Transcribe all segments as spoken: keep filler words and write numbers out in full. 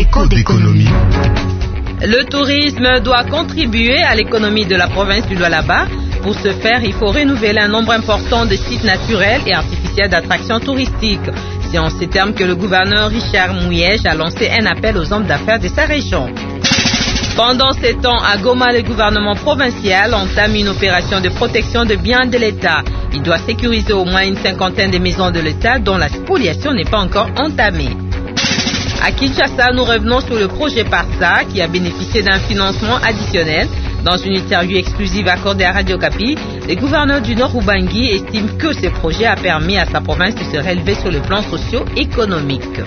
Écho d'économie. Le tourisme doit contribuer à l'économie de la province du Lualaba. Pour ce faire, il faut renouveler un nombre important de sites naturels et artificiels d'attractions touristiques. C'est en ces termes que le gouverneur Richard Mouyej a lancé un appel aux hommes d'affaires de sa région. Pendant ces temps, à Goma, le gouvernement provincial entame une opération de protection de biens de l'État. Il doit sécuriser au moins une cinquantaine de maisons de l'État dont la spoliation n'est pas encore entamée. À Kinshasa, nous revenons sur le projet Parsa qui a bénéficié d'un financement additionnel. Dans une interview exclusive accordée à Radio Okapi, le gouverneur du Nord Ubangi estime que ce projet a permis à sa province de se relever sur le plan socio-économique.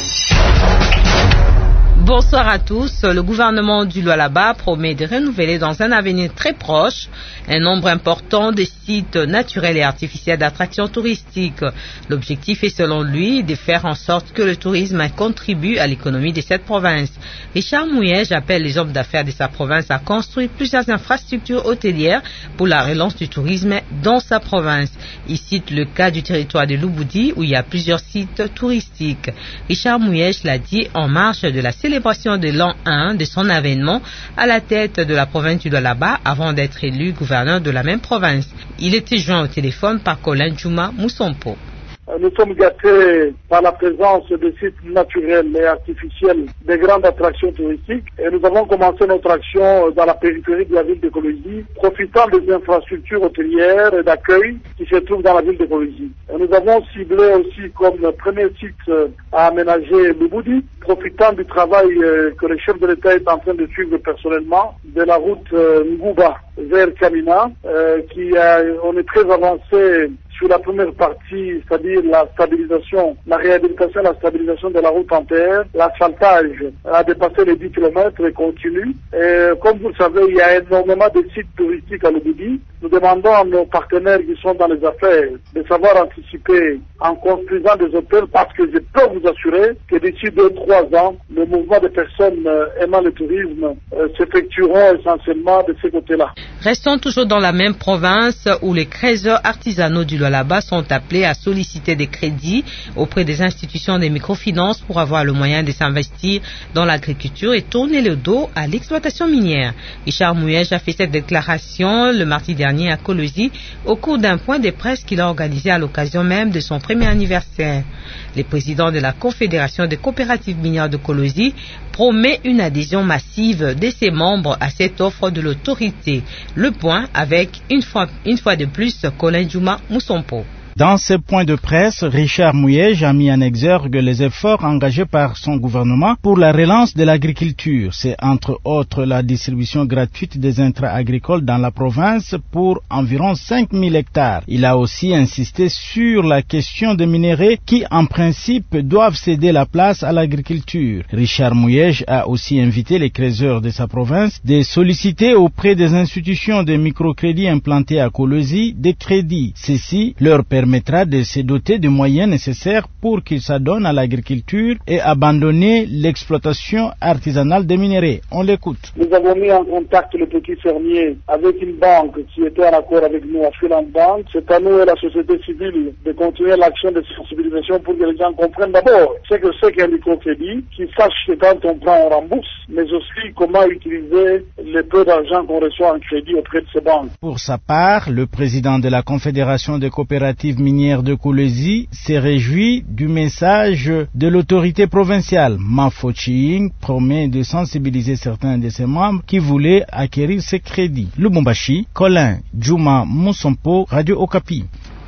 Bonsoir à tous. Le gouvernement du Lualaba promet de renouveler dans un avenir très proche un nombre important de sites naturels et artificiels d'attractions touristiques. L'objectif est selon lui de faire en sorte que le tourisme contribue à l'économie de cette province. Richard Mouyej appelle les hommes d'affaires de sa province à construire plusieurs infrastructures hôtelières pour la relance du tourisme dans sa province. Il cite le cas du territoire de Lubudi où il y a plusieurs sites touristiques. Richard Mouyej l'a dit en marge de la célébration de l'an un de son avènement à la tête de la province du Lualaba avant d'être élu gouverneur de la même province. Il était joint au téléphone par Colin Juma Mousompo. Nous sommes gâtés par la présence de sites naturels et artificiels de grandes attractions touristiques et nous avons commencé notre action dans la périphérie de la ville de Kolwezi, profitant des infrastructures hôtelières et d'accueil qui se trouvent dans la ville de Kolwezi. Nous avons ciblé aussi comme premier site à aménager Lubudi, profitant du travail que le chef de l'État est en train de suivre personnellement de la route Ngouba vers Kamina, qui a, on est très avancé sur la première partie, c'est-à-dire la stabilisation, la réhabilitation, la stabilisation de la route en terre. L'asphaltage a dépassé les dix kilomètres et continue. Et comme vous le savez, il y a énormément de sites touristiques à Lubudi. Nous demandons à nos partenaires qui sont dans les affaires de savoir anticiper en construisant des hôtels parce que je peux vous assurer que d'ici deux, trois ans, le mouvement de personnes aimant le tourisme euh, s'effectueront essentiellement de ces côtés-là. Restons toujours dans la même province où les créateurs artisanaux du Lualaba sont appelés à solliciter des crédits auprès des institutions de microfinance pour avoir le moyen de s'investir dans l'agriculture et tourner le dos à l'exploitation minière. Richard Mouyej a fait cette déclaration le mardi dernier à Kolwezi au cours d'un point de presse qu'il a organisé à l'occasion même de son premier anniversaire. Le président de la Confédération des coopératives minières de Kolwezi promet une adhésion massive de ses membres à cette offre de l'autorité. Le point avec, une fois, une fois de plus, Colin Juma Mousompo. Dans ce point de presse, Richard Mouyej a mis en exergue les efforts engagés par son gouvernement pour la relance de l'agriculture. C'est entre autres la distribution gratuite des intrants agricoles dans la province pour environ cinq mille hectares. Il a aussi insisté sur la question des minerais qui, en principe, doivent céder la place à l'agriculture. Richard Mouyej a aussi invité les créateurs de sa province de solliciter auprès des institutions de microcrédit implantées à Kolwezi des crédits. Ceci leur permet permettra de se doter des moyens nécessaires pour qu'ils s'adonnent à l'agriculture et abandonner l'exploitation artisanale des minerais. On l'écoute. Nous avons mis en contact le petit fermier avec une banque qui était en accord avec nous, à Finland Bank. C'est à nous et la société civile de continuer l'action de sensibilisation pour que les gens comprennent d'abord ce que c'est qu'un microcrédit, qu'ils sachent que quand on prend, on rembourse, mais aussi comment utiliser le peu d'argent qu'on reçoit en crédit auprès de ces banques. Pour sa part, le président de la Confédération des coopératives minière de Kolwezi s'est réjoui du message de l'autorité provinciale. Mafo Chiying promet de sensibiliser certains de ses membres qui voulaient acquérir ces crédits. Lubumbashi, Colin Juma Mousompo, Radio Okapi.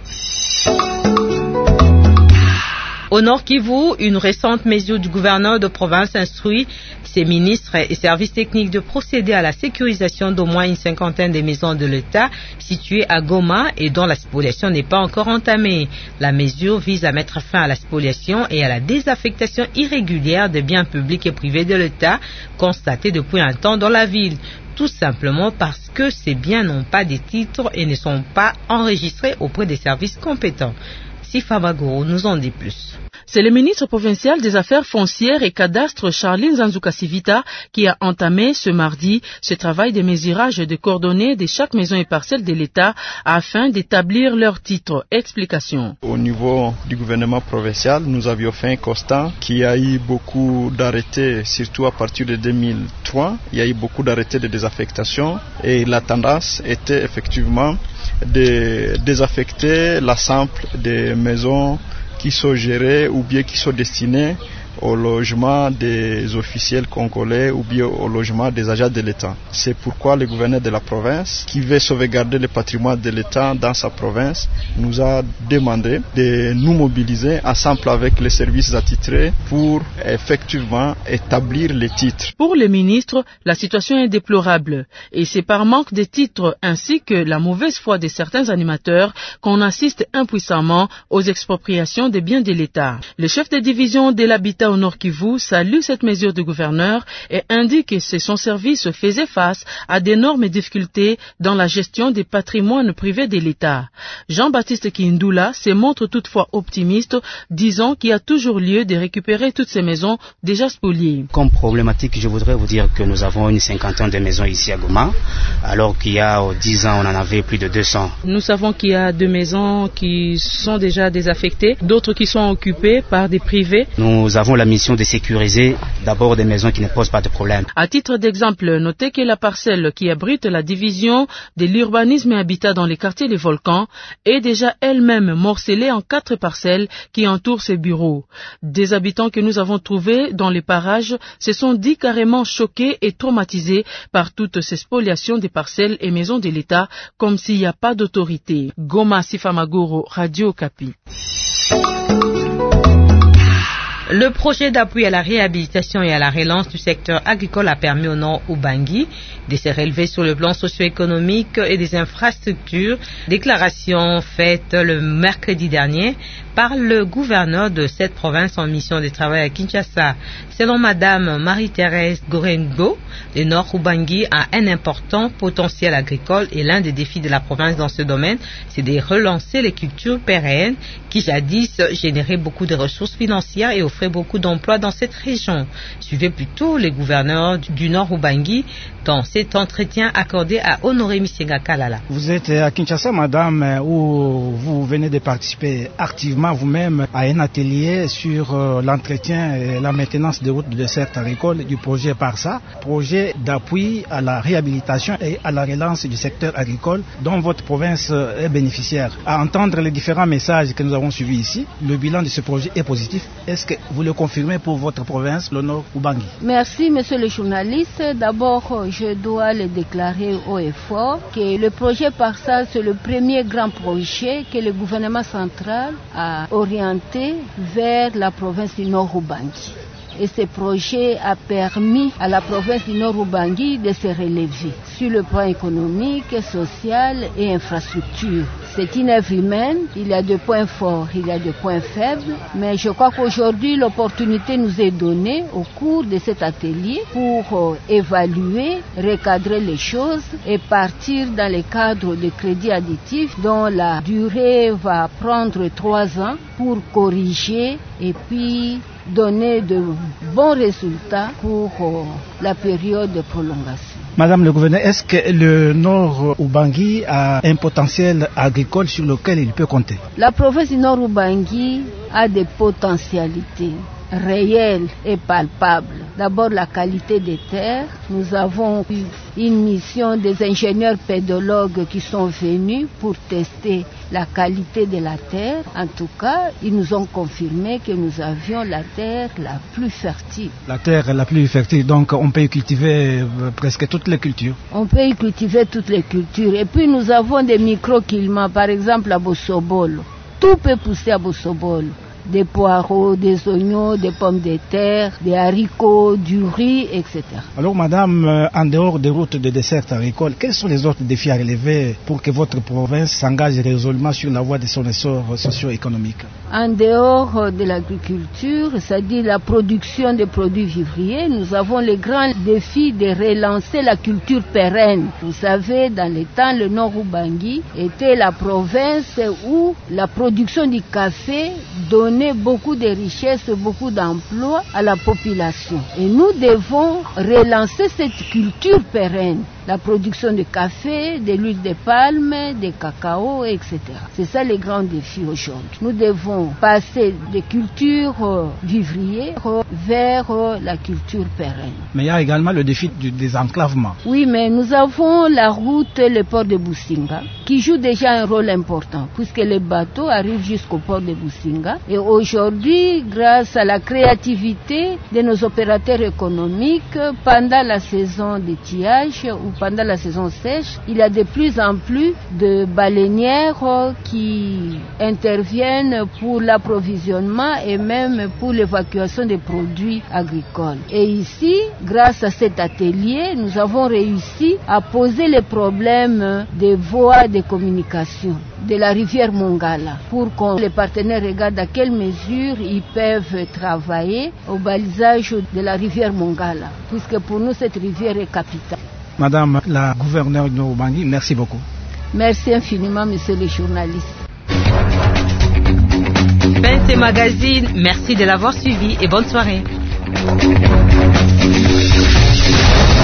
Au Nord Kivu, une récente mesure du gouverneur de province instruit ses ministres et services techniques de procéder à la sécurisation d'au moins une cinquantaine de maisons de l'État situées à Goma et dont la spoliation n'est pas encore entamée. La mesure vise à mettre fin à la spoliation et à la désaffectation irrégulière des biens publics et privés de l'État constatée depuis un temps dans la ville. Tout simplement parce que ces biens n'ont pas de titres et ne sont pas enregistrés auprès des services compétents. Sifa Magoro nous en dit plus. C'est le ministre provincial des Affaires foncières et cadastres Charline Zanzouka-Sivita qui a entamé ce mardi ce travail de mesurage et de coordonnées de chaque maison et parcelle de l'État afin d'établir leurs titres. Explication. Au niveau du gouvernement provincial, nous avions fait un constat qu'il y a eu beaucoup d'arrêtés, surtout à partir de deux mille trois. Il y a eu beaucoup d'arrêtés de désaffectation et la tendance était effectivement de désaffecter l'ensemble des maisons qui sont gérés ou bien qui sont destinés au logement des officiels congolais ou bien au logement des agents de l'État. C'est pourquoi le gouverneur de la province, qui veut sauvegarder le patrimoine de l'État dans sa province, nous a demandé de nous mobiliser ensemble avec les services attitrés pour effectivement établir les titres. Pour le ministre, la situation est déplorable et c'est par manque de titres ainsi que la mauvaise foi de certains animateurs qu'on assiste impuissamment aux expropriations des biens de l'État. Le chef de division de l'habitat au Nord Kivu salue cette mesure du gouverneur et indique que son service faisait face à d'énormes difficultés dans la gestion des patrimoines privés de l'État. Jean-Baptiste Kindula se montre toutefois optimiste, disant qu'il y a toujours lieu de récupérer toutes ces maisons déjà spoliées. Comme problématique, je voudrais vous dire que nous avons une cinquantaine de maisons ici à Goma, alors qu'il y a dix ans, on en avait plus de deux cents. Nous savons qu'il y a deux maisons qui sont déjà désaffectées, d'autres qui sont occupées par des privés. Nous avons la mission de sécuriser d'abord des maisons qui ne posent pas de problème. À titre d'exemple, notez que la parcelle qui abrite la division de l'urbanisme et habitat dans les quartiers des volcans est déjà elle-même morcelée en quatre parcelles qui entourent ses bureaux. Des habitants que nous avons trouvés dans les parages se sont dit carrément choqués et traumatisés par toutes ces spoliations des parcelles et maisons de l'État comme s'il n'y a pas d'autorité. Goma, Sifa Magoro, Radio Okapi. Le projet d'appui à la réhabilitation et à la relance du secteur agricole a permis au Nord Ubangi de se relever sur le plan socio-économique et des infrastructures. Déclaration faite le mercredi dernier par le gouverneur de cette province en mission de travail à Kinshasa. Selon Madame Marie-Thérèse Gorengo, le Nord Ubangi a un important potentiel agricole et l'un des défis de la province dans ce domaine, c'est de relancer les cultures pérennes qui jadis généraient beaucoup de ressources financières et offraient beaucoup d'emplois dans cette région. Suivez plutôt les gouverneurs du Nord Ubangi dans cet entretien accordé à Honoré Misenga Kalala. Vous êtes à Kinshasa, madame, où vous venez de participer activement vous-même à un atelier sur euh, l'entretien et la maintenance des routes de dessert agricole du projet PARSA, projet d'appui à la réhabilitation et à la relance du secteur agricole dont votre province est bénéficiaire. À entendre les différents messages que nous avons suivis ici, le bilan de ce projet est positif. Est-ce que vous le confirmez pour votre province, le Nord Ubangi? Merci, monsieur le journaliste. D'abord, je dois le déclarer haut et fort que le projet PARSA, c'est le premier grand projet que le gouvernement central a orienté vers la province du Nord Ubangi. Et ce projet a permis à la province du Nord Ubangi de se relever sur le plan économique, social et infrastructure. C'est une œuvre humaine, il y a des points forts, il y a des points faibles, mais je crois qu'aujourd'hui l'opportunité nous est donnée au cours de cet atelier pour euh, évaluer, recadrer les choses et partir dans le cadre de crédits additifs dont la durée va prendre trois ans pour corriger et puis donner de bons résultats pour euh, la période de prolongation. Madame le gouverneur, est-ce que le Nord Ubangi a un potentiel agricole sur lequel il peut compter? La province du Nord Ubangi a des potentialités réelles et palpables. D'abord, la qualité des terres. Nous avons eu une mission des ingénieurs pédologues qui sont venus pour tester la qualité de la terre. En tout cas, ils nous ont confirmé que nous avions la terre la plus fertile. La terre la plus fertile, donc on peut y cultiver presque toutes les cultures. On peut y cultiver toutes les cultures. Et puis nous avons des microclimats, par exemple à Bosobolo. Tout peut pousser à Bosobolo. des poireaux, des oignons, des pommes de terre, des haricots, du riz, et cetera. Alors madame, en dehors des routes de dessert agricole, quels sont les autres défis à relever pour que votre province s'engage résolument sur la voie de son essor socio-économique? En dehors de l'agriculture, c'est-à-dire la production de produits vivriers, nous avons le grand défi de relancer la culture pérenne. Vous savez, dans les temps, le Nord-Ubangi était la province où la production du café donnait beaucoup de richesses, beaucoup d'emplois à la population. Et nous devons relancer cette culture pérenne. La production de café, de l'huile de palme, de cacao, et cetera. C'est ça le grand défi aujourd'hui. Nous devons passer de culture euh, vivrière euh, vers euh, la culture pérenne. Mais il y a également le défi du désenclavement. Oui, mais nous avons la route, le port de Businga, qui joue déjà un rôle important, puisque les bateaux arrivent jusqu'au port de Businga. Et aujourd'hui, grâce à la créativité de nos opérateurs économiques, pendant la saison de tillage ou pendant la saison sèche, il y a de plus en plus de baleinières qui interviennent pour l'approvisionnement et même pour l'évacuation des produits agricoles. Et ici, grâce à cet atelier, nous avons réussi à poser les problèmes des voies de communication de la rivière Mongala pour que les partenaires regardent à quelle mesure ils peuvent travailler au balisage de la rivière Mongala, puisque pour nous cette rivière est capitale. Madame la gouverneure de Ubangi, merci beaucoup. Merci infiniment, monsieur le journaliste. Fin de ce magazine, merci de l'avoir suivi et bonne soirée.